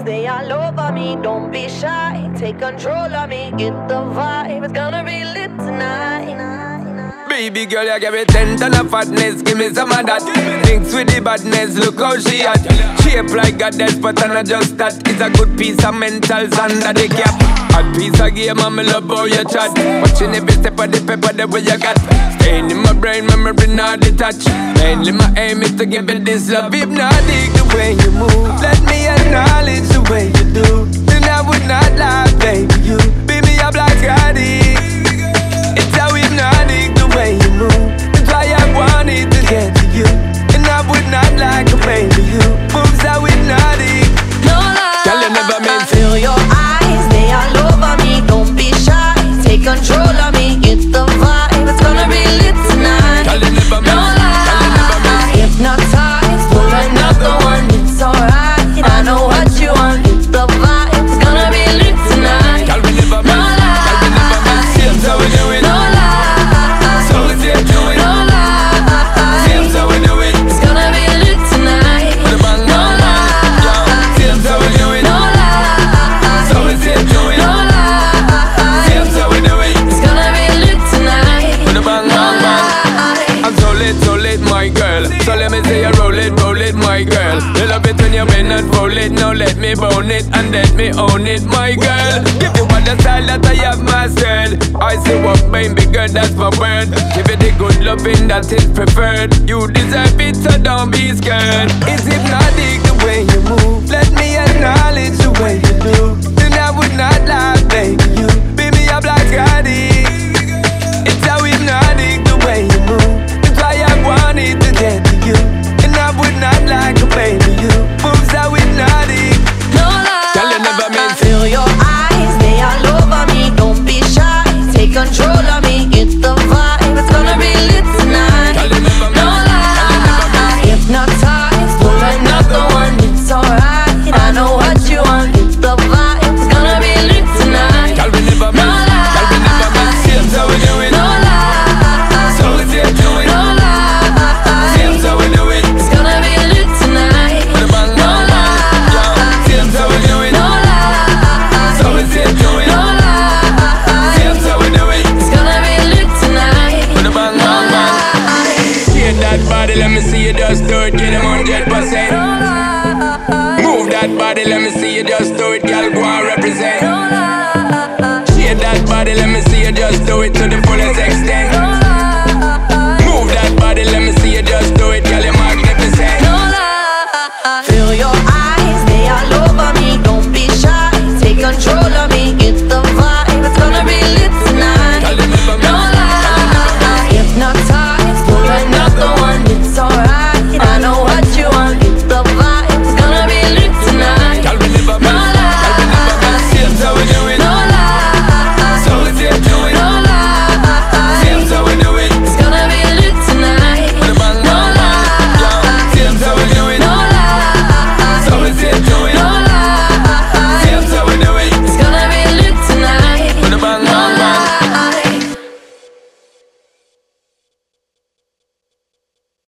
they all over me. Don't be shy, take control of me. Get the vibe, it's gonna be lit tonight. Baby girl, you give me 10 ton of fatness, give me some of that. Thinks with the badness, look how she at. Shape like a death, but I'm not just that. It's a good piece of mentals under the cap. A piece of game, I'm love how you chat. Watching every step of the paper, the way you got. Staying in my brain, memory not detached. Mainly my aim is to give it this love. Hypnotic the way you move. Let me acknowledge the way you do. Then I would not lie, baby, you beat me up like Scotty. It's how hypnotic the way you move. That's why I wanted to get to you. And I would not like a baby, you moves how hypnotic. No lie, girl, you never meant to. Feel your eyes, they all over me. Don't be shy, take control of me. Get the vibe, it's gonna be lit tonight. Girl, you never meant. No lie, hypnotized, pull another one. It's alright, I know what you want. Get the vibe, it's gonna be lit tonight. Girl, we never meant. Girl, we never meant. Same how we do it. No lie, so we say do it. no lie, same how we do it. it's gonna be lit tonight. With a bang, No bang, bang. Yo, same how we do it. No lie, So we say do it. no lie, Same how we do it. it's gonna be lit tonight. With a bang, bang, bang. I'm so lit, my girl. So let me say you roll it, my girl. You love it when you bend and roll it. Now let me bone it and let me own it, my girl. Give you all the style that I have mastered. I say what baby girl, that's my word. Give it the good loving that is preferred. You deserve it, so don't be scared. It's hypnotic the way you move. Let me acknowledge the way you do. Then I would not lie, baby, you beat me up like Scotty. It's how hypnotic the way you move. That's why I wanted to get to you. And I would not like a baby, you moves how hypnotic. No lie, Girl, you never meant to. feel your eyes, they all over me. Don't be shy, take control of me. Get the vibe, it's gonna be lit tonight. Girl, you never No meant. lie, hypnotized, pull another one. It's alright, I know what you want. Get the vibe, it's gonna be lit tonight. Girl, we never No meant. Girl, we never meant. Same how we do it. No lie, So we say do it. no lie, Same how we do it. it's gonna be lit tonight. With a bang, No bang, bang. Yo, lie, same how we do it. no lie, So we say do it. no lie, Same how we do it. it's gonna be lit tonight. With a bang, bang, bang. Shake that body, let me see you just do it. Get them 100%. Move that body, let me see you just do it. Girl, go and represent. Shake that body, let me see you just do it to the fullest extent. Move that body, let me see